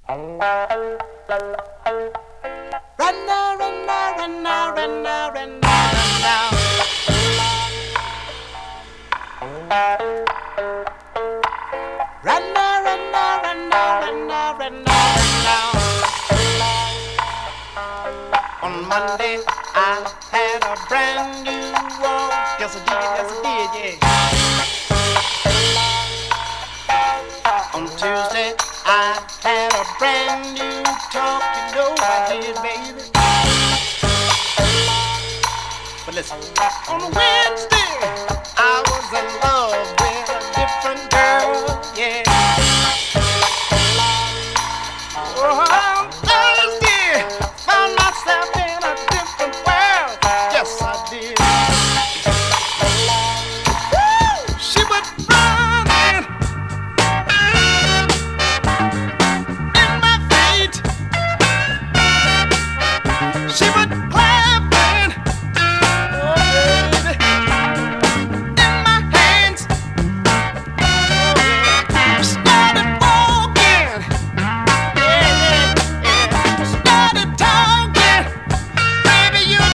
Run now, run now, run now, run now, run now, run now. Run now, run now, run now, run now, run now, run now. On Monday I had a brand new walk. Yes I did, yes I did, yeah. On Tuesday I had a brand new talk. You know I did, baby. But listen, on Wednesday I was in love with a different girl, yeah.